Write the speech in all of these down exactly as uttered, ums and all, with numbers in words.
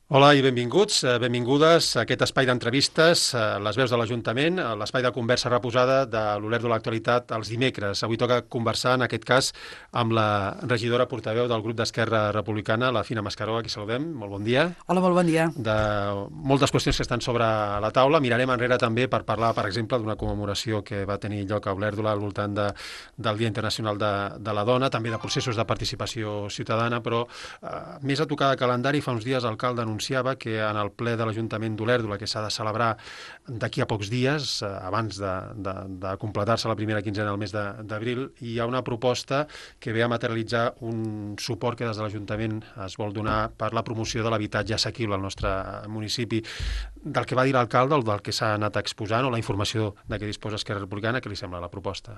Hola i benvinguts, eh, benvingudes a aquest espai d'entrevistes, eh, les veus de l'Ajuntament, eh, l'espai de conversa reposada de l'Olèrdola de l'Actualitat els dimecres. Avui toca conversar, en aquest cas, amb la regidora portaveu del grup d'Esquerra Republicana, la Fina Mascaró, a qui saludem. Molt bon dia. Hola, molt bon dia. De moltes qüestions que estan sobre la taula. Mirarem enrere també per parlar, per exemple, d'una commemoració que va tenir lloc a Olèrdola al voltant de, del Dia Internacional de, de la Dona, també de processos de participació ciutadana, però eh, més a tocar de calendari, fa uns dies l'alcalde anunciava que en el ple de l'Ajuntament d'Olèrdola, que s'ha de celebrar d'aquí a pocs dies, eh, abans de, de, de completar-se la primera quinzena del mes d'abril, hi ha una proposta que ve a materialitzar un suport que des de l'Ajuntament es vol donar per la promoció de l'habitatge assequible al nostre municipi. Del que va dir l'alcalde, o del que s'ha anat exposant, o la informació de què disposa Esquerra Republicana, què li sembla la proposta?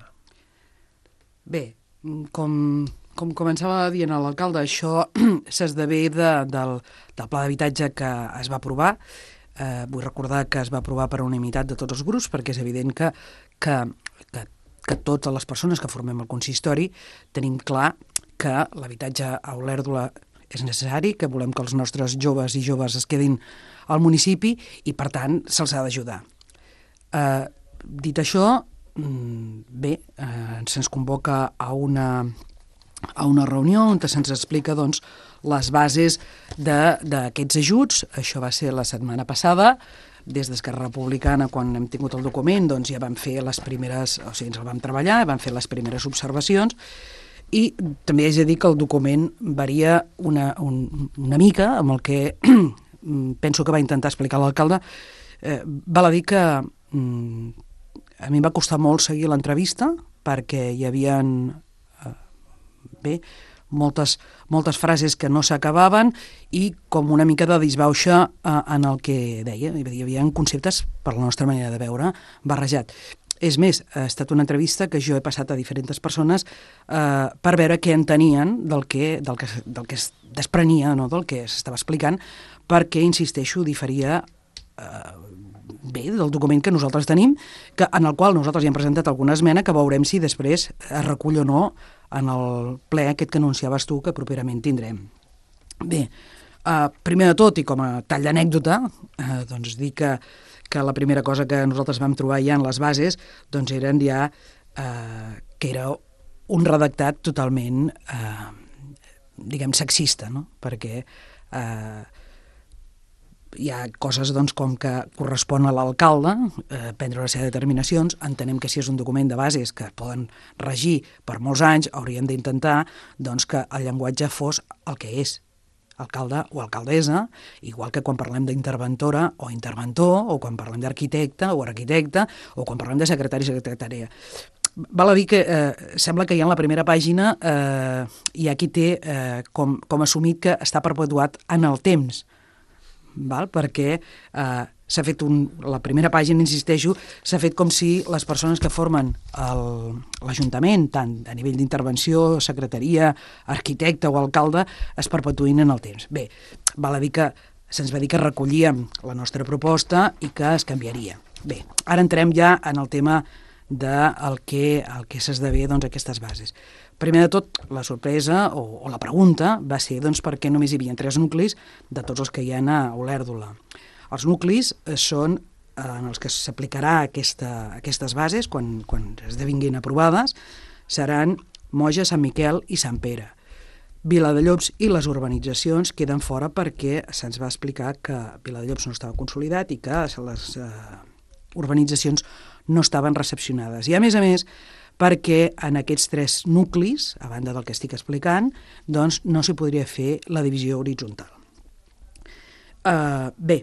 Bé, com, com començava dient l'alcalde, això s'esdevé de, del, del pla d'habitatge que es va aprovar. Eh, vull recordar que es va aprovar per unanimitat de tots els grups, perquè és evident que, que, que, que totes les persones que formem el consistori tenim clar que l'habitatge a Olèrdola és necessari, que volem que els nostres joves i joves es quedin al municipi i, per tant, se'ls ha d'ajudar. Eh, dit això, bé, eh, se'ns convoca a una, a una reunió on se'ns explica doncs, les bases d'aquests ajuts. Això va ser la setmana passada. Des d'Esquerra Republicana, quan hem tingut el document, doncs ja vam fer les primeres, o sigui, ens el vam treballar, vam fer les primeres observacions, i també haig de dir que el document varia una, un, una mica amb el que penso que va intentar explicar l'alcalde. Eh, val a dir que mm, a mi em va costar molt seguir l'entrevista perquè hi havia eh, bé, moltes, moltes frases que no s'acabaven i com una mica de disbauxa eh, en el que deia. Hi havia conceptes, per la nostra manera de veure, barrejat. És més, ha estat una entrevista que jo he passat a diferents persones eh, per veure què entenien del que, del que, del que es desprenia, no? Del que s'estava explicant, perquè, insisteixo, diferia eh, bé del document que nosaltres tenim, que, en el qual nosaltres hi hem presentat alguna esmena que veurem si després es recull o no en el ple aquest que anunciaves tu que properament tindrem. Bé, eh, primer de tot, i com a tall d'anècdota, eh, doncs dir que que la primera cosa que nosaltres vam trobar ja en les bases doncs eren ja eh, que era un redactat totalment eh, diguem sexista, no? Perquè eh, hi ha coses doncs, com que correspon a l'alcalde eh, prendre una sèrie de determinacions. Entenem que si és un document de bases que poden regir per molts anys, hauríem d'intentar doncs, que el llenguatge fos el que és alcalde o alcaldessa, igual que quan parlem d'interventora o interventor, o quan parlem d'arquitecte o arquitecte, o quan parlem de secretari o secretària. Val a dir que eh, sembla que ja en la primera pàgina eh, hi ha qui té eh, com, com assumit que està perpetuat en el temps, val? Perquè eh, s'ha fet un, la primera pàgina, insisteixo, s'ha fet com si les persones que formen l'Ajuntament, tant a nivell d'intervenció, secretaria, arquitecte o alcalde, es perpetuïn en el temps. Bé, val a dir que se'ns va dir que recollíem la nostra proposta i que es canviaria. Bé, ara entrem ja en el tema del que, el que s'esdevé doncs, aquestes bases. Primer de tot, la sorpresa o, o la pregunta va ser doncs, per què només hi havia tres nuclis de tots els que hi ha a Olèrdola. Els nuclis són en els que s'aplicarà aquesta, aquestes bases, quan, quan esdevinguin aprovades, seran Moja, Sant Miquel i Sant Pere. Viladellobs i les urbanitzacions queden fora perquè se'ns va explicar que Viladellobs no estava consolidat i que les eh, urbanitzacions no estaven recepcionades. I a més a més, perquè en aquests tres nuclis, a banda del que estic explicant, doncs no s'hi podria fer la divisió horitzontal. Uh, bé,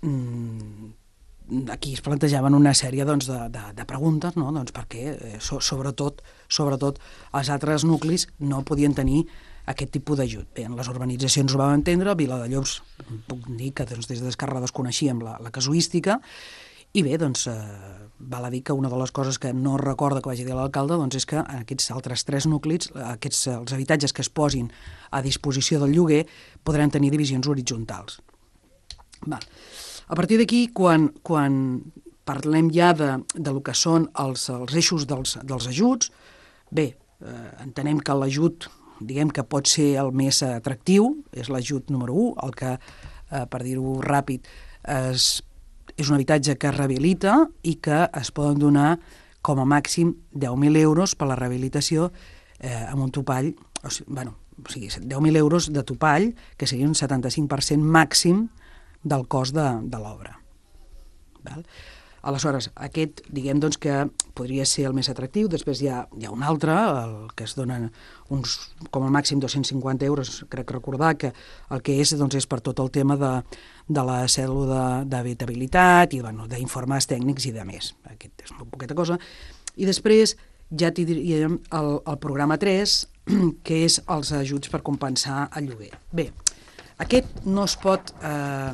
aquí es plantejaven una sèrie doncs, de, de, de preguntes, no? Doncs perquè eh, so, sobretot, sobretot els altres nuclis no podien tenir aquest tipus d'ajut. Bé, en les urbanitzacions ho vam entendre, a Viladellobs puc dir que doncs, des d'Esquerra desconeixíem la, la casuística, i bé, doncs, eh, val a dir que una de les coses que no recorda que vagi dir l'alcalde doncs, és que en aquests altres tres nuclis, aquests, els habitatges que es posin a disposició del lloguer podran tenir divisions horitzontals. Val. A partir d'aquí, quan, quan parlem ja de, de lo que són els, els eixos dels, dels ajuts, bé, eh, entenem que l'ajut, diguem que pot ser el més atractiu, és l'ajut número u, el que eh, per dir-ho ràpid, es, és un habitatge que es rehabilita i que es poden donar com a màxim deu mil euros per la rehabilitació eh, amb un topall, o sigui, bueno, o sigui, deu mil euros de topall, que seria un setanta-cinc per cent màxim del cost de, de l'obra. Val? Aleshores, aquest, diguem doncs, que podria ser el més atractiu. Després hi ha, hi ha un altre, el que es donen uns, com a màxim dos-cents cinquanta euros, crec recordar que el que és, doncs, és per tot el tema de, de la cèl·lula d'habitabilitat i bueno, d'informes tècnics i de més. Aquest és una poqueta cosa. I després ja t'hi diríem el, el programa tres, que és els ajuts per compensar el lloguer. Bé, aquest no es pot... Eh,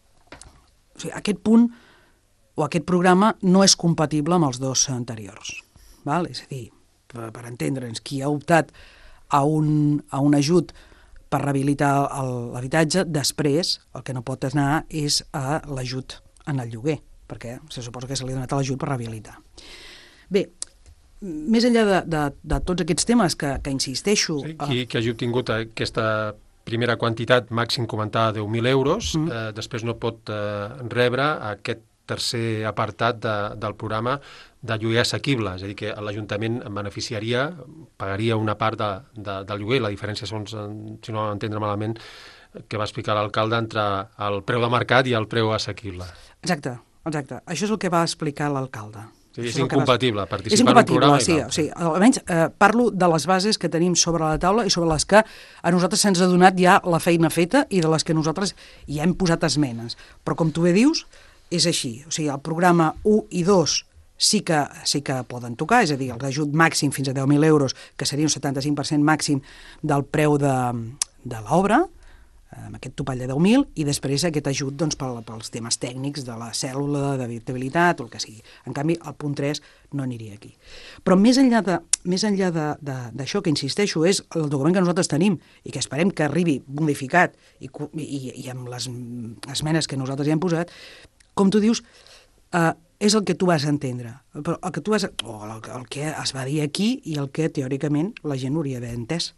o sigui, aquest punt o aquest programa no és compatible amb els dos anteriors. Val? És a dir, per, per entendre'ns, qui ha optat a un, a un ajut per rehabilitar l'habitatge, després el que no pot anar és a l'ajut en el lloguer, perquè se suposa que se li ha donat l'ajut per rehabilitar. Bé, més enllà de, de, de tots aquests temes que, que insisteixo... Sí, qui, qui hagi obtingut aquesta primera quantitat màxim comentada deu mil euros, mm. eh, després no pot eh, rebre aquest tercer apartat de, del programa de lloguer assequible, és a dir, que l'Ajuntament beneficiaria, pagaria una part de, de, del lloguer. La diferència són, si no entendre malament, que va explicar l'alcalde entre el preu de mercat i el preu assequible. Exacte, exacte. Això és el que va explicar l'alcalde. Sí, és incompatible va... participar és incompatible, en un programa sí, i sí, almenys eh, parlo de les bases que tenim sobre la taula i sobre les que a nosaltres se'ns ha donat ja la feina feta i de les que nosaltres ja hem posat esmenes. Però com tu bé dius, és així. O sigui, el programa u i dos sí que, sí que poden tocar, és a dir, l'ajut màxim fins a deu mil euros, que seria un setanta-cinc per cent màxim del preu de, de l'obra, amb aquest topall de deu mil, i després aquest ajut doncs, pel, pels temes tècnics de la cèl·lula, d'habitabilitat o el que sigui. En canvi, el punt tres no aniria aquí. Però més enllà de, més enllà d'això, que insisteixo, és el document que nosaltres tenim i que esperem que arribi modificat i, i, i amb les esmenes que nosaltres ja hem posat, com tu dius, eh, és el que tu vas entendre, però el que tu vas, o el, el que es va dir aquí i el que teòricament la gent hauria d'haver entès.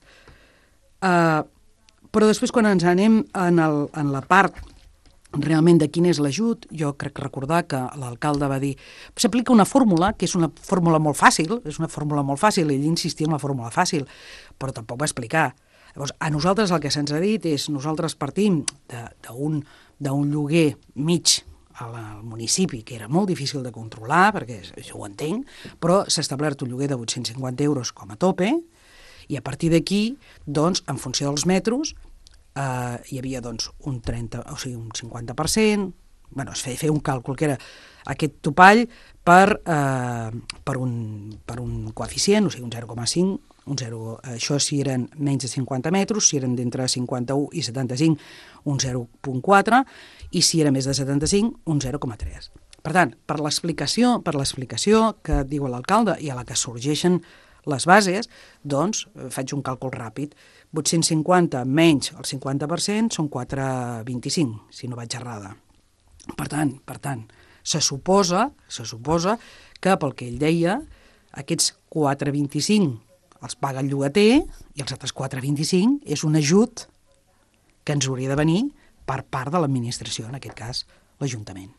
Eh, però després quan ens anem en, el, en la part realment de quin és l'ajut, jo crec recordar que l'alcalde va dir s'aplica una fórmula, que és una fórmula molt fàcil, és una fórmula molt fàcil, ell insistia en la fórmula fàcil, però tampoc va explicar. Llavors, a nosaltres el que se'ns ha dit és nosaltres partim d'un d'un lloguer mig al municipi, que era molt difícil de controlar, perquè això ho entenc, però s'ha establert un lloguer de vuit-cents cinquanta euros com a tope, i a partir d'aquí, doncs, en funció dels metres, eh, hi havia doncs, un trenta, o sigui, un cinquanta per cent, bueno, es feia, feia un càlcul que era aquest topall per, eh, per, un, per un coeficient, o sigui, un zero coma cinc, un zero, això si eren menys de cinquanta metres, si eren d'entre cinquanta-u i setanta-cinc, un zero coma quatre, i si era més de setanta-cinc, un zero coma tres. Per tant, per l'explicació per l'explicació que diu l'alcalde i a la que sorgeixen les bases, doncs faig un càlcul ràpid. vuit-cents cinquanta menys el cinquanta per cent són quatre coma vint-i-cinc, si no vaig errada. Per tant, per tant, se suposa, se suposa que, pel que ell deia, aquests quatre coma vint-i-cinc els paga el llogater i els altres quatre coma vint-i-cinc és un ajut que ens hauria de venir per part de l'administració, en aquest cas l'Ajuntament.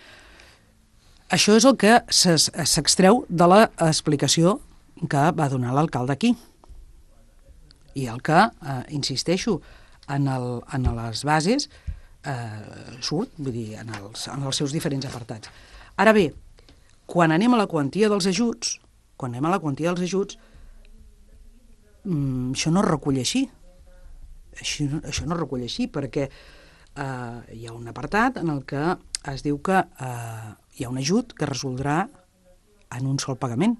Això és el que s'extreu de l'explicació que va donar l'alcalde aquí. I el que, eh, insisteixo, en, el, en les bases eh, surt, vull dir, en els, en els seus diferents apartats. Ara bé, quan anem a la quantia dels ajuts, quan anem a la quantia dels ajuts, mm, això no es recull així. Això, això no es recull així, perquè eh, hi ha un apartat en el que es diu que eh, hi ha un ajut que resoldrà en un sol pagament.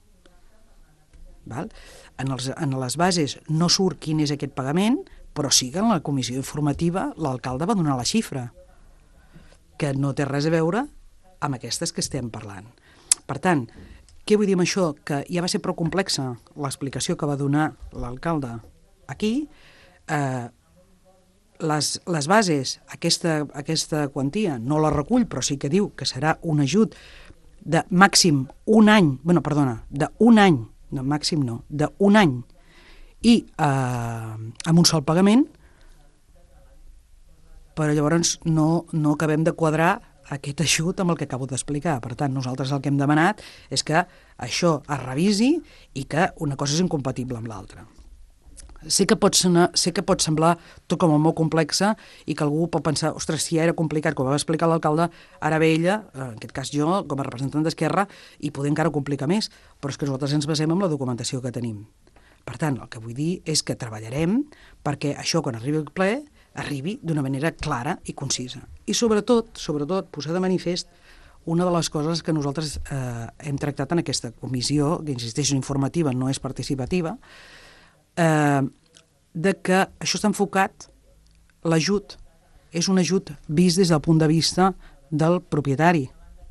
Val? En, els, en les bases no surt quin és aquest pagament, però sí que en la comissió informativa l'alcalde va donar la xifra, que no té res a veure amb aquestes que estem parlant. Per tant, què vull dir amb això? Que ja va ser prou complexa l'explicació que va donar l'alcalde aquí. Eh, les, les bases, aquesta, aquesta quantia no la recull, però sí que diu que serà un ajut de màxim un any, bueno, perdona, d'un any, no, màxim no, d'un any, i eh, amb un sol pagament. però llavors no, no acabem de quadrar aquest ajut amb el que acabo d'explicar. Per tant, nosaltres el que hem demanat és que això es revisi i que una cosa és incompatible amb l'altra. Sé que, pot sonar, sé que pot semblar tot com molt complexa i que algú pot pensar, ostres, si ja era complicat, com va explicar l'alcalde, ara ve ella, en aquest cas jo, com a representant d'Esquerra, i poder encara complicar més, però és que nosaltres ens basem en la documentació que tenim. Per tant, el que vull dir és que treballarem perquè això, quan arribi al ple, arribi d'una manera clara i concisa. I sobretot, sobretot, posar de manifest una de les coses que nosaltres eh, hem tractat en aquesta comissió, que insisteixo, informativa, no és participativa, eh, de que això està enfocat, l'ajut és un ajut vist des del punt de vista del propietari.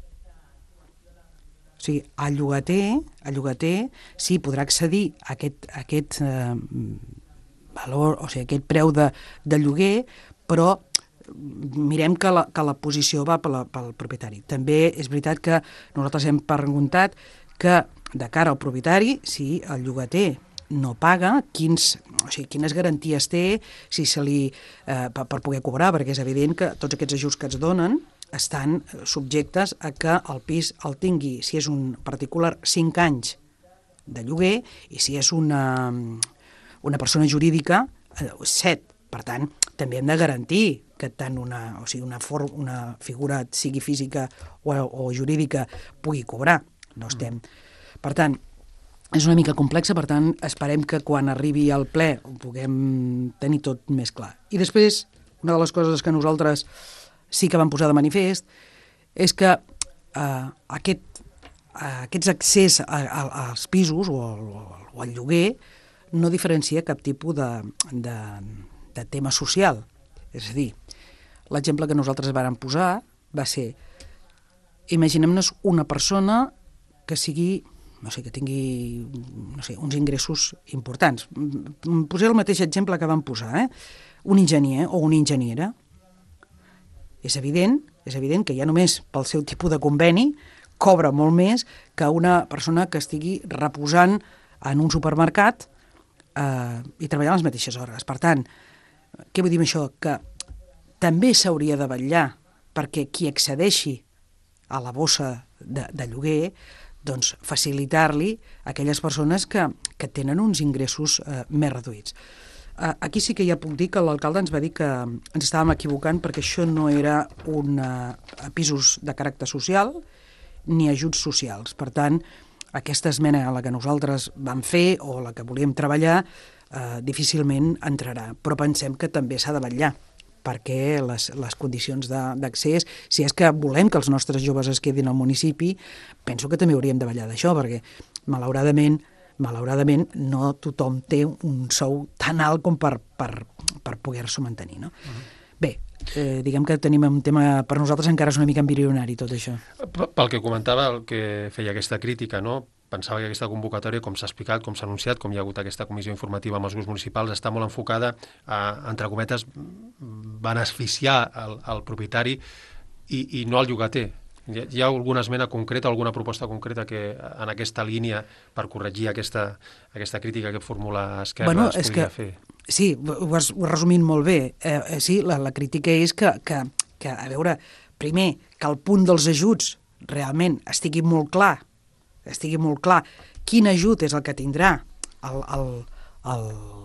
O sigui, el llogater, el llogater sí, podrà accedir a aquest, a aquest eh, valor, o sigui, aquest preu de, de lloguer, però mirem que la, que la posició va pel, pel propietari. També és veritat que nosaltres hem preguntat que de cara al propietari, si el llogater no paga, quins, o sigui, quines garanties té si se li, eh, per, per poder cobrar, perquè és evident que tots aquests ajuts que ens donen estan subjectes a que el pis el tingui, si és un particular, cinc anys de lloguer i si és una, una persona jurídica, eh, set. Per tant, també hem de garantir que tant una, o sigui, una, for, una figura, sigui física o, o jurídica, pugui cobrar. No estem... Per tant, és una mica complexa, per tant, esperem que quan arribi al ple ho puguem tenir tot més clar. I després, una de les coses que nosaltres sí que vam posar de manifest és que eh, aquest, eh, aquests accés a, a, als pisos o al, o al lloguer no diferencia cap tipus de, de, de tema social. És a dir, l'exemple que nosaltres vàrem posar va ser, imaginem-nos una persona que sigui, no sé, que tingui no sé, uns ingressos importants. Posaré el mateix exemple que vam posar, eh? Un enginyer o una enginyera. És evident, és evident que ja només pel seu tipus de conveni cobra molt més que una persona que estigui reposant en un supermercat eh, i treballant les mateixes hores. Per tant, què vull dir amb això? Que també s'hauria de vetllar perquè qui accedeixi a la bossa de, de lloguer doncs facilitar-li a aquelles persones que, que tenen uns ingressos eh, més reduïts. Eh, aquí sí que ja puc dir que l'alcalde ens va dir que ens estàvem equivocant perquè això no era un eh, pisos de caràcter social ni ajuts socials. Per tant, aquesta esmena a la que nosaltres vam fer o la que volíem treballar eh, difícilment entrarà, però pensem que també s'ha de vetllar perquè les, les condicions d'accés, si és que volem que els nostres joves es quedin al municipi, penso que també hauríem de vetllar d'això, perquè malauradament, malauradament no tothom té un sou tan alt com per, per, per poder-s'ho mantenir. No? Uh-huh. Bé, eh, diguem que tenim un tema, per nosaltres encara és una mica embrionari tot això. Pel que comentava, el que feia aquesta crítica, no? Pensava que aquesta convocatòria, com s'ha explicat, com s'ha anunciat, com hi ha hagut aquesta comissió informativa amb els grups municipals, està molt enfocada a, entre cometes, beneficiar el, el propietari i, i no el llogater. Hi ha, hi ha alguna esmena concreta, alguna proposta concreta que en aquesta línia per corregir aquesta, aquesta crítica que formula Esquerra bueno, es podria que, fer? Sí, ho has, ho has resumit molt bé. Eh, eh, sí, la, la crítica és que, que, que, a veure, primer, que el punt dels ajuts realment estigui molt clar, estigui molt clar quin ajut és el que tindrà el, el, el,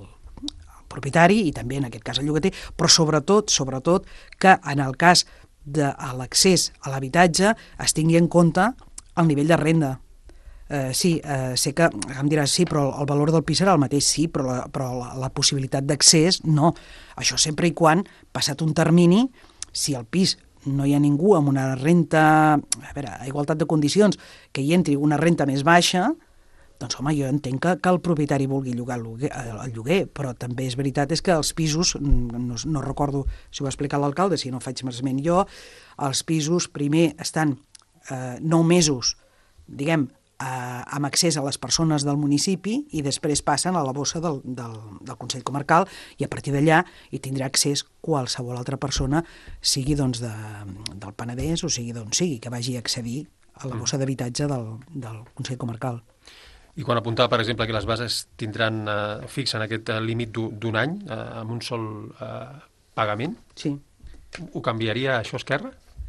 el propietari i també en aquest cas el llogater, però sobretot, sobretot que en el cas de l'accés a l'habitatge es tingui en compte el nivell de renda. Eh, sí, eh, sé que em diràs sí, però el valor del pis serà el mateix, sí, però la, però la, la possibilitat d'accés no. Això sempre i quan, passat un termini, si el pis no hi ha ningú amb una renta, a veure, a igualtat de condicions, que hi entri una renta més baixa, doncs home, jo entenc que, que el propietari vulgui llogar el lloguer, el lloguer, però també és veritat és que els pisos, no, no recordo si ho ha explicat l'alcalde, si no faig esment jo, els pisos primer estan eh, nou mesos, diguem, eh, amb accés a les persones del municipi i després passen a la bossa del, del, del Consell Comarcal i a partir d'allà hi tindrà accés qualsevol altra persona, sigui doncs de, del Penedès o sigui d'on sigui, que vagi a accedir a la bossa d'habitatge del, del Consell Comarcal. I quan apuntava, per exemple, que les bases tindran eh, fixen aquest eh, límit d'un any eh, amb un sol eh, pagament? Sí. Ho canviaria això Esquerra?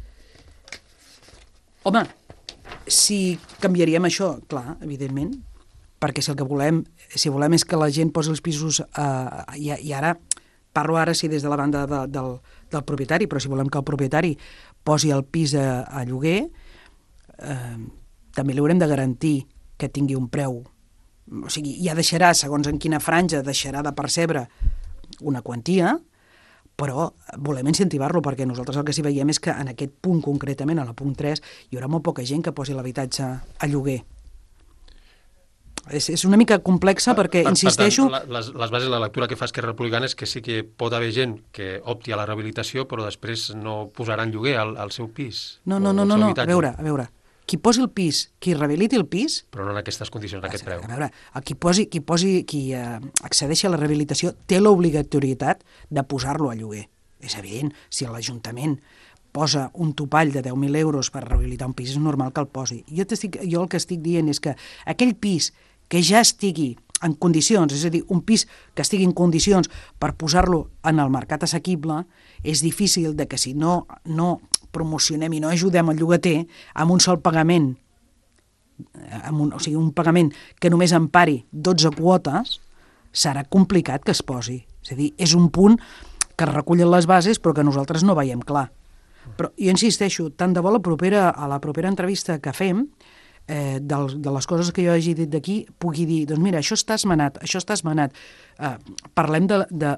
Home, si canviaríem això, clar, evidentment, perquè si el que volem, si volem és que la gent posi els pisos, eh, i, i ara, parlo ara sí des de la banda de, del, del propietari, però si volem que el propietari posi el pis a, a lloguer, eh, també li haurem de garantir que tingui un preu. O sigui, ja deixarà, segons en quina franja, deixarà de percebre una quantia, però volem incentivar-lo, perquè nosaltres el que sí veiem és que en aquest punt concretament, a la punt tres, hi haurà molt poca gent que posi l'habitatge a lloguer. És, és una mica complexa perquè, per, insisteixo... Per tant, les, les bases de la lectura que fa Esquerra Republicana és que sí que pot haver gent que opti a la rehabilitació, però després no posarà en lloguer el, el seu pis. No, no, no, no, no. a veure, a veure, qui posi el pis, qui rehabiliti el pis... Però no en aquestes condicions, en aquest preu. A veure, qui posi, qui, posi, qui eh, accedeixi a la rehabilitació té l'obligatorietat de posar-lo a lloguer. És evident, si l'Ajuntament posa un topall de deu mil euros per rehabilitar un pis, és normal que el posi. Jo, jo el que estic dient és que aquell pis que ja estigui en condicions, és a dir, un pis que estigui en condicions per posar-lo en el mercat assequible, és difícil de que si no, no promocionem i no ajudem el llogater amb un sol pagament, amb un, o sigui, un pagament que només empari dotze quotes, serà complicat que es posi. És a dir, és un punt que es recullen les bases però que nosaltres no veiem clar. Però jo insisteixo, tant de bo la propera, a la propera entrevista que fem, eh, del, de les coses que jo hagi dit d'aquí, pugui dir, doncs mira, això està esmenat, això està esmenat. Eh, parlem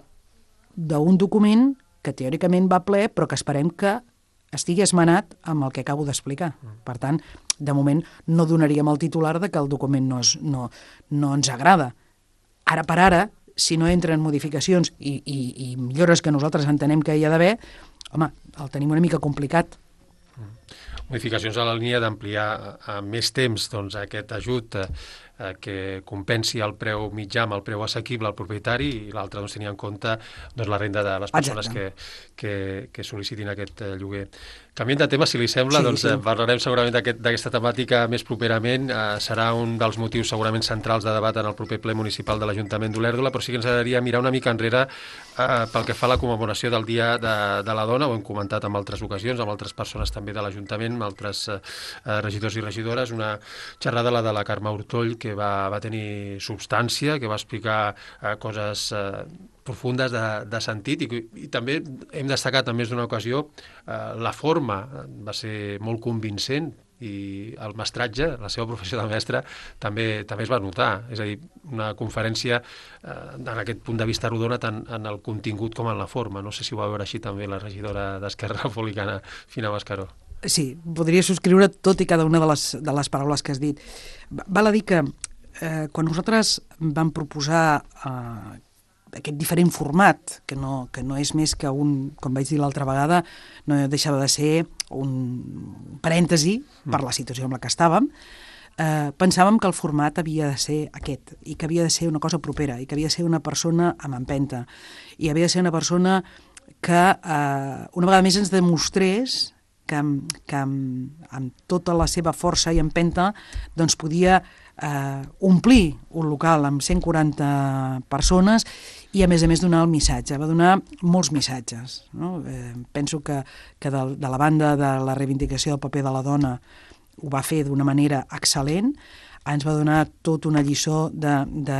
d'un document que teòricament va ple, però que esperem que estigui esmenat amb el que acabo d'explicar. Per tant, de moment no donaríem el titular de que el document no, es, no, no ens agrada. Ara per ara, si no entren modificacions i, i, i millores que nosaltres entenem que hi ha d'haver, home, el tenim una mica complicat. Modificacions a la línia d'ampliar a més temps doncs, aquest ajut eh, que compensi el preu mitjà amb el preu assequible al propietari i l'altre doncs, tenir en compte doncs, la renda de les persones que, que, que sol·licitin aquest eh, lloguer. Canviant de tema, si li sembla, sí, doncs, sí. parlarem segurament d'aquesta aquest, temàtica més properament. Eh, serà un dels motius segurament centrals de debat en el proper ple municipal de l'Ajuntament d'Olèrdola, però sí que ens agradaria mirar una mica enrere eh, pel que fa a la commemoració del Dia de, de la Dona. Ho hem comentat en altres ocasions, amb altres persones també de l'Ajuntament, amb altres eh, regidors i regidores. Una xerrada, la de la Carme Hortoll, que va, va tenir substància, que va explicar eh, coses eh, profundes de, de sentit i, i també hem destacat en més d'una ocasió eh, la forma va ser molt convincent i el mestratge, la seva professió de mestre també també es va notar, és a dir, una conferència eh, en aquest punt de vista rodona tant en el contingut com en la forma. No sé si ho va veure així també la regidora d'Esquerra Republicana, Fina Mascaró. Sí, podria subscriure tot i cada una de les, de les paraules que has dit. Val a dir que eh, quan nosaltres vam proposar eh, aquest diferent format, que no, que no és més que un, com vaig dir l'altra vegada, no deixava de ser un parèntesi per la situació en la que estàvem, eh, pensàvem que el format havia de ser aquest, i que havia de ser una cosa propera, i que havia de ser una persona amb empenta, i havia de ser una persona que eh, una vegada més ens demostrés que, que amb, amb tota la seva força i empenta doncs podia eh, omplir un local amb cent quaranta persones i a més a més donar el missatge. Va donar molts missatges. No? Eh, penso que, que de, de la banda de la reivindicació del paper de la dona ho va fer d'una manera excel·lent, ens va donar tota una lliçó de, de,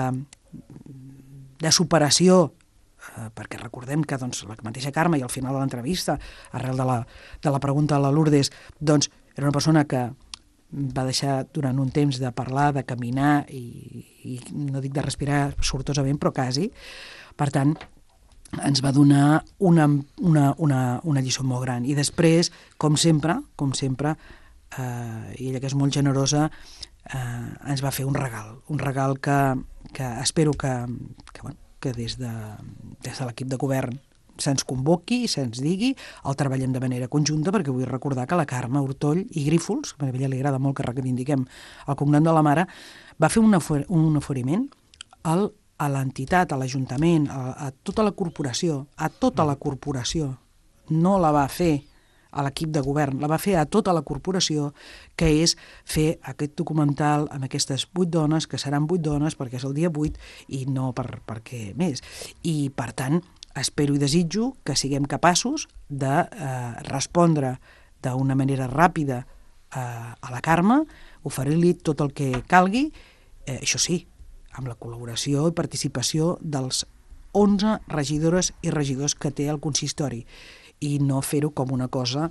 de superació, eh, perquè recordem que doncs, la mateixa Carme i al final de l'entrevista, arrel de la, de la pregunta de la Lourdes, doncs, era una persona que va deixar durant un temps de parlar, de caminar i, i no dic de respirar sortosament, però quasi. Per tant, ens va donar una, una, una, una lliçó molt gran. I després, com sempre, com sempre, eh, ella que és molt generosa, eh, ens va fer un regal. Un regal que, que espero que, que, bueno, que des de, des de l'equip de govern se'ns convoqui, se'ns digui, el treballem de manera conjunta, perquè vull recordar que la Carme Hortoll i Grífols, que a ella li agrada molt que reivindiquem el cognom de la mare, va fer un, ofer un oferiment al, a l'entitat, a l'Ajuntament, a, a tota la corporació, a tota la corporació. No la va fer a l'equip de govern, la va fer a tota la corporació, que és fer aquest documental amb aquestes vuit dones, que seran vuit dones perquè és el dia vuit i no per, per què més. I, per tant, espero i desitjo que siguem capaços de eh, respondre d'una manera ràpida eh, a la Carme, oferir-li tot el que calgui, eh, això sí, amb la col·laboració i participació dels onze regidores i regidors que té el consistori, i no fer-ho com una cosa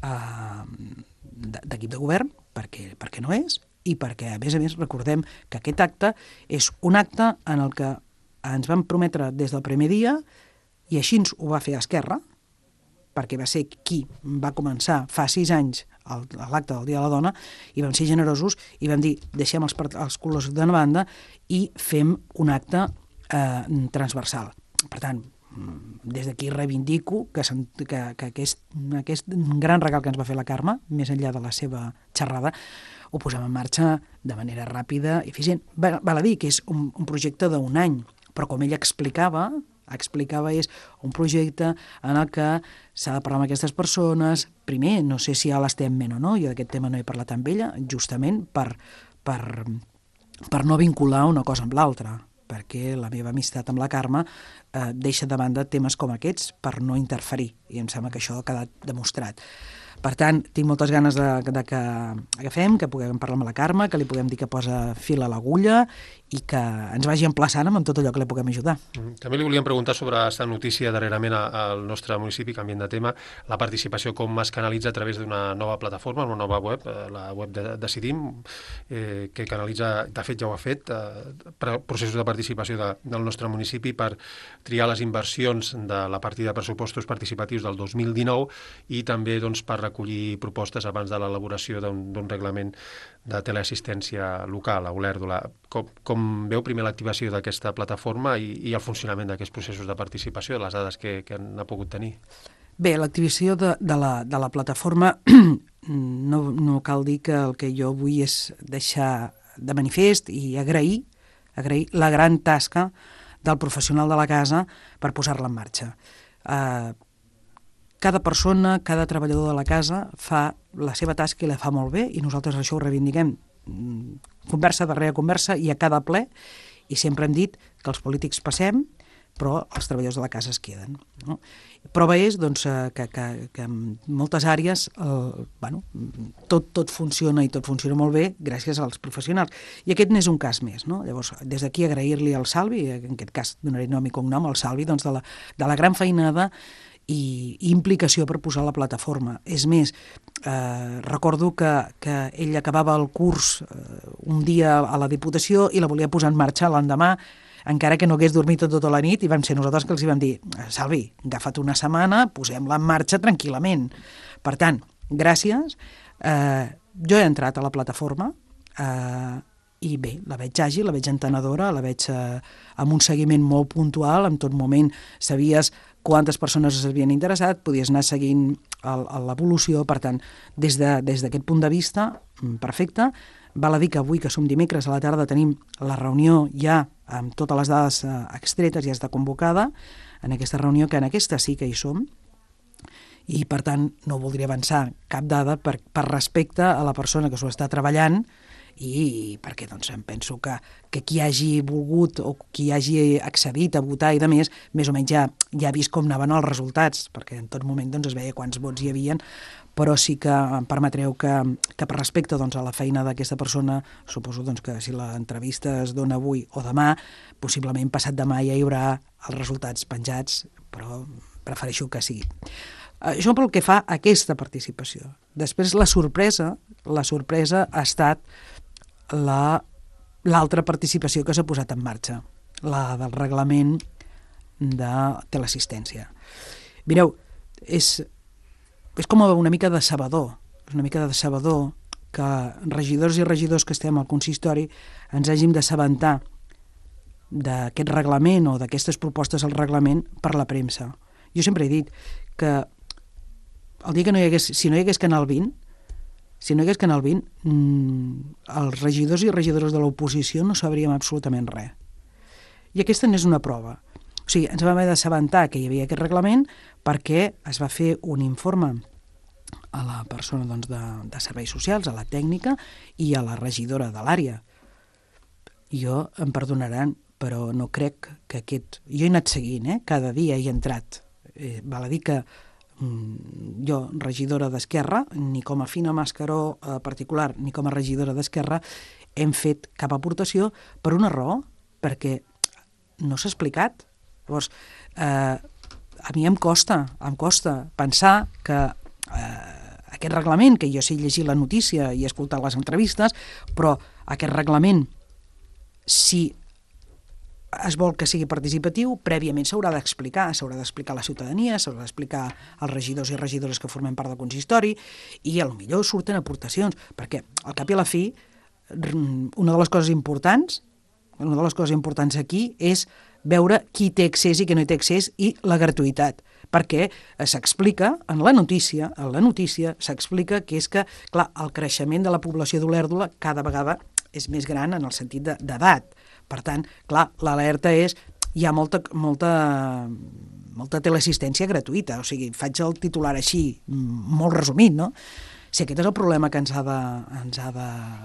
eh, d'equip de govern, perquè, perquè no és, i perquè, a més a més, recordem que aquest acte és un acte en el que ens van prometre des del primer dia, i així ho va fer Esquerra, perquè va ser qui va començar fa sis anys l'acte del Dia de la Dona, i vam ser generosos i vam dir, deixem els, els colors d'una banda i fem un acte eh, transversal. Per tant, des d'aquí reivindico que, que, que aquest, aquest gran regal que ens va fer la Carme, més enllà de la seva xerrada, ho posem en marxa de manera ràpida i eficient. Val a dir que és un, un projecte d'un any, però com ella explicava, explicava és un projecte en el que s'ha de parlar amb aquestes persones. Primer, no sé si ja l'estem ment o no, jo d'aquest tema no he parlat amb ella, justament per, per, per no vincular una cosa amb l'altra, perquè la meva amistat amb la Carme eh, deixa de banda temes com aquests per no interferir, i em sembla que això ha quedat demostrat. Per tant, tinc moltes ganes de, de que agafem, que puguem parlar amb la Carme, que li puguem dir que posa fil a l'agulla i que ens vagi emplaçant amb tot allò que li puguem ajudar. Mm. També li volíem preguntar sobre aquesta notícia darrerament al nostre municipi, canviant de tema, la participació com es canalitza a través d'una nova plataforma, una nova web, la web de Decidim, eh, que canalitza, de fet ja ho ha fet, eh, processos de participació de, del nostre municipi per triar les inversions de la partida de pressupostos participatius del dos mil dinou i també doncs, per recollir propostes abans de l'elaboració d'un reglament de teleassistència local a Olèrdola. Com, com veu primer l'activació d'aquesta plataforma i, i el funcionament d'aquests processos de participació, de les dades que, que han pogut tenir? Bé, l'activació de, de, la, de la plataforma no, no cal dir que el que jo vull és deixar de manifest i agrair, agrair la gran tasca del professional de la casa per posar-la en marxa. Eh, Cada persona, cada treballador de la casa fa la seva tasca i la fa molt bé, i nosaltres això ho reivindiquem conversa darrere conversa i a cada ple, i sempre hem dit que els polítics passem, però els treballadors de la casa es queden. No? Prova és doncs, que, que, que en moltes àrees el, bueno, tot, tot funciona i tot funciona molt bé gràcies als professionals. I aquest n'és un cas més. No? Llavors, des d'aquí agrair-li al Salvi, en aquest cas donaré nom i cognom al Salvi, doncs, de, la, de la gran feinada i implicació per posar la plataforma. És més, eh, recordo que, que ell acabava el curs eh, un dia a la Diputació i la volia posar en marxa l'endemà, encara que no hagués dormit tota la nit, i vam ser nosaltres que els hi vam dir, Salvi, agafa't una setmana, posem-la en marxa tranquil·lament. Per tant, gràcies. Eh, jo he entrat a la plataforma eh, i bé, la veig àgil, la veig entenedora, la veig eh, amb un seguiment molt puntual, en tot moment sabies quantes persones s'havien interessat, podies anar seguint l'evolució. Per tant, des d'aquest de, des punt de vista, perfecte. Val a dir que avui, que som dimecres a la tarda, tenim la reunió ja amb totes les dades eh, extretes, ja està convocada en aquesta reunió, que en aquesta sí que hi som, i per tant no voldria avançar cap dada per, per respecte a la persona que s'ho està treballant, i perquè doncs, em penso que, que qui hagi volgut o qui hagi accedit a votar i de més, més o menys ja, ja ha vist com anaven els resultats, perquè en tot moment doncs, es veia quants vots hi havien, però sí que em permetreu que, que per respecte doncs, a la feina d'aquesta persona, suposo doncs, que si l'entrevista es dona avui o demà, possiblement passat demà ja hi haurà els resultats penjats, però prefereixo que sigui. Això pel que fa a aquesta participació. Després la sorpresa, la sorpresa ha estat l'altra participació que s'ha posat en marxa, la del reglament de teleassistència. Mireu, és, és com una mica decebedor, és una mica decebedor que regidors i regidors que estem al consistori ens hàgim d'assabentar d'aquest reglament o d'aquestes propostes al reglament per la premsa. Jo sempre he dit que el dia que no hi hagués, si no hi hagués Canal vint, si no hi hagués Canal vint, mmm, els regidors i regidores de l'oposició no sabríem absolutament res. I aquesta n'és una prova. O sigui, ens vam haver d'assabentar que hi havia aquest reglament perquè es va fer un informe a la persona doncs, de, de serveis socials, a la tècnica i a la regidora de l'àrea. I jo, em perdonaran, però no crec que aquest... Jo he anat seguint, eh? Cada dia he entrat. Eh, val a dir que mm, jo, regidora d'Esquerra, ni com a Fina Mascaró eh, particular, ni com a regidora d'Esquerra, hem fet cap aportació per una raó, perquè no s'ha explicat. Llavors, eh, a mi em costa, em costa pensar que eh, aquest reglament, que jo sé llegir la notícia i escoltar les entrevistes, però aquest reglament, si es vol que sigui participatiu, prèviament s'haurà d'explicar, s'haurà d'explicar a la ciutadania, s'haurà d'explicar als regidors i regidores que formem part del consistori, i potser surten aportacions, perquè al cap i a la fi, una de les coses importants, una de les coses importants aquí és veure qui té accés i qui no hi té accés i la gratuïtat, perquè s'explica en la notícia, en la notícia s'explica que és que, clar, el creixement de la població d'Olèrdola cada vegada és més gran en el sentit d'edat. Per tant, clar, l'alerta és, hi ha molta, molta, molta teleassistència gratuïta, o sigui, faig el titular així, molt resumit, no? Si aquest és el problema que ens ha de... Ens ha de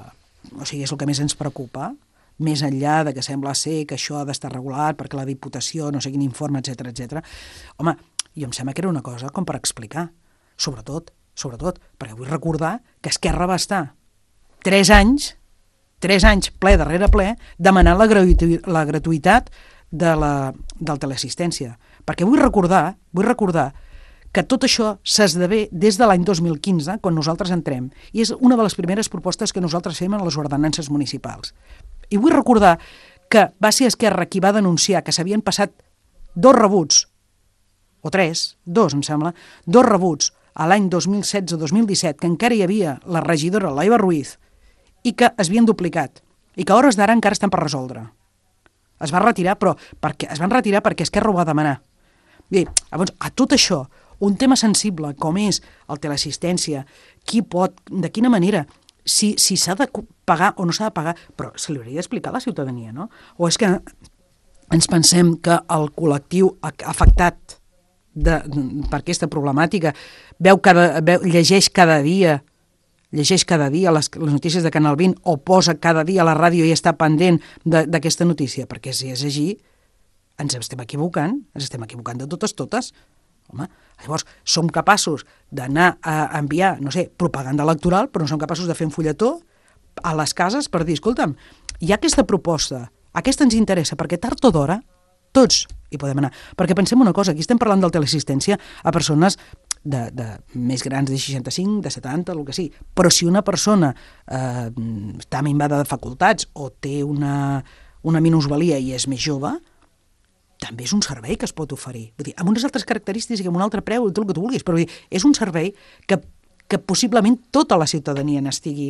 o sigui, és el que més ens preocupa, més enllà de que sembla ser que això ha d'estar regulat perquè la Diputació, no sé quin informe, etcètera, etcètera. Home, jo em sembla que era una cosa com per explicar, sobretot, sobretot, perquè vull recordar que Esquerra va estar tres anys, tres anys ple darrere ple, demanant la, gratuï la gratuïtat de la del teleassistència. Perquè vull recordar, vull recordar que tot això s'esdevé des de l'any dos mil quinze, quan nosaltres entrem, i és una de les primeres propostes que nosaltres fem en les ordenances municipals. I vull recordar que va ser Esquerra qui va denunciar que s'havien passat dos rebuts, o tres, dos em sembla, dos rebuts a l'any dos mil setze dos mil disset, que encara hi havia la regidora Laiva Ruiz, i que es havien duplicat, i que a hores d'ara encara estan per resoldre. Es va retirar, però perquè, es van retirar perquè Esquerra ho va demanar. Bé, llavors, a tot això, un tema sensible com és el teleassistència, qui pot, de quina manera, si si s'ha de pagar o no s'ha de pagar, però se li hauria d'explicar a la ciutadania, no? O és que ens pensem que el col·lectiu afectat de, per aquesta problemàtica veu cada, veu, llegeix cada dia llegeix cada dia les, les notícies de Canal vint o posa cada dia a la ràdio i està pendent d'aquesta notícia, perquè si és així ens estem equivocant, ens estem equivocant de totes totes. Home, llavors som capaços d'anar a enviar, no sé, propaganda electoral, però no som capaços de fer un fulletó a les cases per dir, escolta'm, hi ha aquesta proposta, aquesta ens interessa, perquè tard o d'hora tots hi podem anar. Perquè pensem una cosa, aquí estem parlant del teleassistència a persones de, de més grans de seixanta-cinc, de setanta, el que sigui. Però si una persona eh, està minvada de facultats o té una, una minusvalia i és més jove, també és un servei que es pot oferir. Vull dir, amb unes altres característiques i amb un altre preu, tot el que tu vulguis, però vull dir, és un servei que, que possiblement tota la ciutadania n'estigui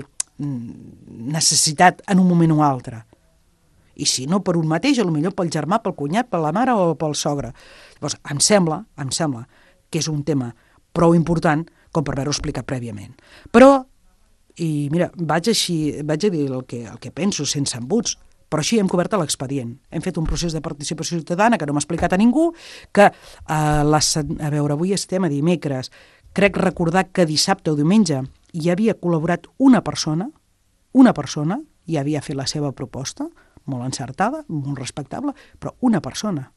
necessitat en un moment o altre. I si no per un mateix, potser pel germà, pel cunyat, per la mare o pel sogre. Llavors, em sembla, em sembla que és un tema prou important com per haver-ho explicat prèviament. Però, i mira, vaig, així, vaig a dir el que, el que penso sense embuts, però així hem cobert l'expedient. Hem fet un procés de participació ciutadana que no m'ha explicat a ningú, que a, les, a veure, avui estem a dimecres, crec recordar que dissabte o diumenge hi havia col·laborat una persona, una persona, i havia fet la seva proposta, molt encertada, molt respectable, però una persona.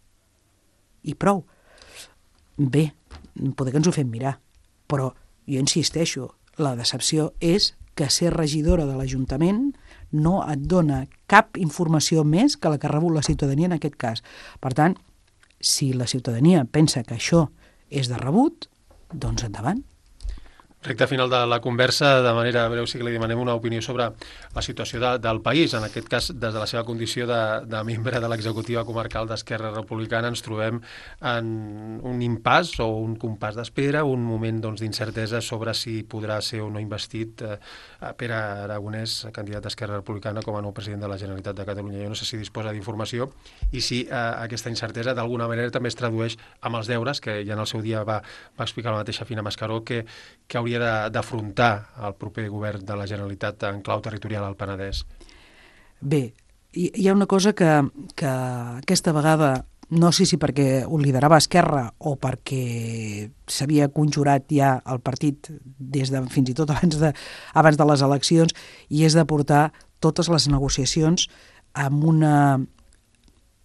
I prou. Bé, poder que ens ho fem mirar, però jo insisteixo, la decepció és que ser regidora de l'Ajuntament no et dona cap informació més que la que ha rebut la ciutadania en aquest cas. Per tant, si la ciutadania pensa que això és de rebut, doncs endavant. Recte final de la conversa, de manera breu sí que li demanem una opinió sobre la situació de, del país. En aquest cas, des de la seva condició de, de membre de l'executiva comarcal d'Esquerra Republicana, ens trobem en un impàs o un compàs d'espera, un moment doncs, d'incertesa sobre si podrà ser o no investit eh, Pere Aragonès, candidat d'Esquerra Republicana com a nou president de la Generalitat de Catalunya. Jo no sé si disposa d'informació i si eh, aquesta incertesa d'alguna manera també es tradueix amb els deures, que ja en el seu dia va, va explicar la mateixa Fina Mascaró, que, que hauria d'afrontar el proper govern de la Generalitat en clau territorial al Penedès. Bé, hi ha una cosa que, que aquesta vegada, no sé si perquè ho liderava Esquerra o perquè s'havia conjurat ja el partit des de, fins i tot abans de, abans de les eleccions, i és de portar totes les negociacions amb una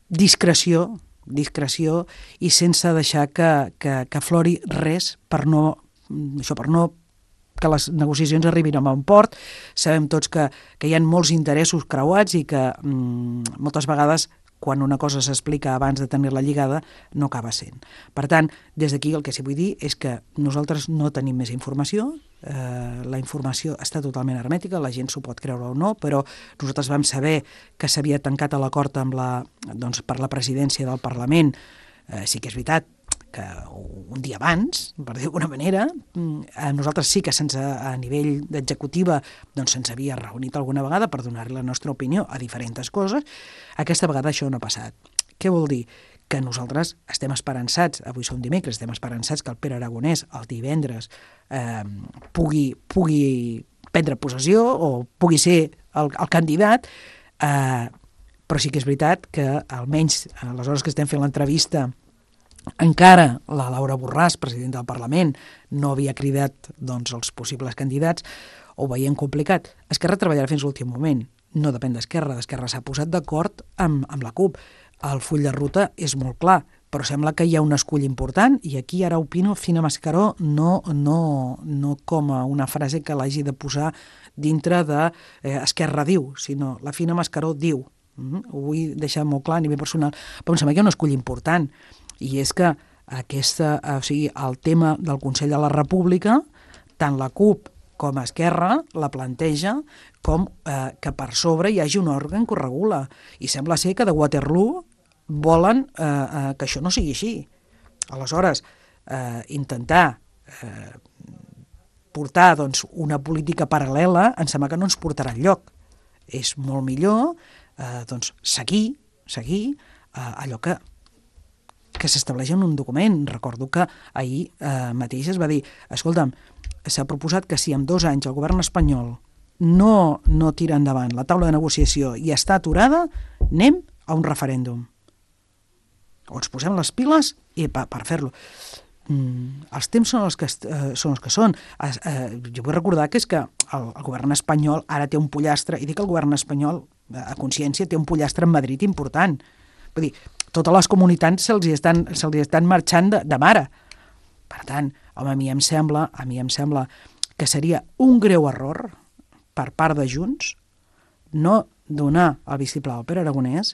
discreció, discreció i sense deixar que, que, que flori res per no, això, per no que les negociacions arribin a bon port. Sabem tots que, que hi ha molts interessos creuats i que mm, moltes vegades quan una cosa s'explica abans de tenir-la lligada, no acaba sent. Per tant, des d'aquí el que sí vull dir és que nosaltres no tenim més informació, eh, la informació està totalment hermètica, la gent s'ho pot creure o no, però nosaltres vam saber que s'havia tancat a l'acord amb la, doncs, per la presidència del Parlament. Eh, sí que és veritat que un dia abans, per dir d'alguna manera, a nosaltres sí que se'ns, a nivell d'executiva doncs se'ns havia reunit alguna vegada per donar-li la nostra opinió a diferents coses. Aquesta vegada això no ha passat. Què vol dir? Que nosaltres estem esperançats, avui som dimecres, estem esperançats que el Pere Aragonès el divendres eh, pugui, pugui prendre possessió o pugui ser el, el candidat, eh, però sí que és veritat que almenys a les hores que estem fent l'entrevista encara la Laura Borràs, president del Parlament, no havia cridat doncs, els possibles candidats, ho veiem complicat. Esquerra treballarà fins l'últim moment. No depèn d'Esquerra. D'Esquerra s'ha posat d'acord amb, amb la CUP. El full de ruta és molt clar, però sembla que hi ha un escull important i aquí ara opino Fina Mascaró no, no, no com a una frase que l'hagi de posar dintre de eh, Esquerra diu, sinó la Fina Mascaró diu. Mm? Ho vull deixar molt clar a nivell personal, però em sembla que hi ha un escull important. I és que aquesta, o sigui, el tema del Consell de la República, tant la CUP com Esquerra la planteja com eh, que per sobre hi hagi un òrgan que ho regula. I sembla ser que de Waterloo volen eh, eh, que això no sigui així. Aleshores, eh, intentar eh, portar doncs, una política paral·lela em sembla que no ens portarà enlloc. És molt millor eh, doncs, seguir, seguir eh, allò que que s'estableix en un document. Recordo que ahir eh, mateix es va dir, escolta'm, s'ha proposat que si en dos anys el govern espanyol no, no tira endavant la taula de negociació i està aturada, anem a un referèndum. O ens posem les piles i per, per fer-lo. Mm, els temps són els que, eh, són els que són. Eh, eh, jo vull recordar que és que el, el govern espanyol ara té un pollastre, i dic el govern espanyol a consciència, té un pollastre en Madrid important. Vull dir, totes les comunitats se'ls estan, se'ls estan marxant de, de mare. Per tant, home, a mi em sembla, a mi em sembla que seria un greu error per part de Junts no donar el vistiplau al Pere Aragonès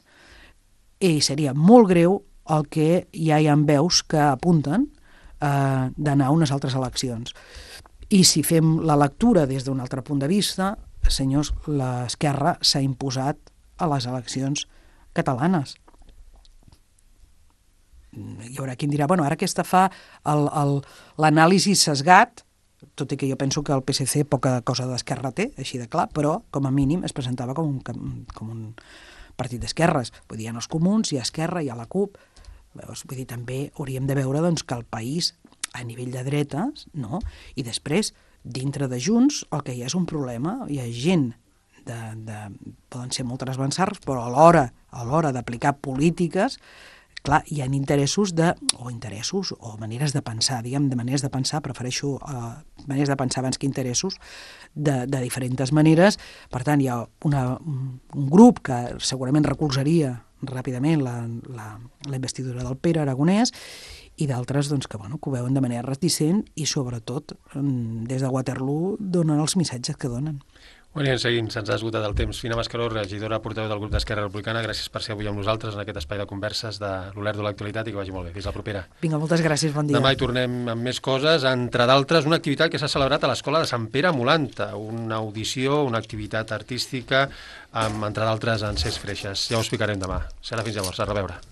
i seria molt greu el que ja hi ha veus que apunten eh, d'anar a unes altres eleccions. I si fem la lectura des d'un altre punt de vista, senyors, l'esquerra s'ha imposat a les eleccions catalanes. Hi haurà qui em dirà, bueno, ara aquesta fa l'anàlisi sesgat, tot i que jo penso que el P S C poca cosa d'esquerra té, així de clar, però com a mínim es presentava com un, com un partit d'esquerres. Vull dir, hi ha els comuns, hi ha Esquerra, hi ha la CUP. Veus? Vull dir, també hauríem de veure doncs, que el país, a nivell de dretes, no? I després, dintre de Junts, el que hi ha és un problema. Hi ha gent, de, de, poden ser molt transversals, però a l'hora a l'hora d'aplicar polítiques, clar, hi ha interessos de, o interessos, o maneres de pensar, diguem, de maneres de pensar, prefereixo uh, maneres de pensar abans que interessos, de, de diferents maneres. Per tant, hi ha una, un grup que segurament recolzaria ràpidament la, la, la investidura del Pere Aragonès i d'altres doncs, que, bueno, que ho veuen de manera reticent i, sobretot, des de Waterloo donen els missatges que donen. Bueno, i en seguim, se'ns ha esgotat el temps. Fina Mascaró, regidora portaveu del grup d'Esquerra Republicana, gràcies per ser avui amb nosaltres en aquest espai de converses de l'Olert de l'Actualitat i que vagi molt bé. Fins la propera. Vinga, moltes gràcies, bon dia. Demà hi tornem amb més coses, entre d'altres una activitat que s'ha celebrat a l'Escola de Sant Pere a Molanta, una audició, una activitat artística, amb, entre d'altres, Encès Freixes. Ja ho explicarem demà. Serà fins llavors, a reveure.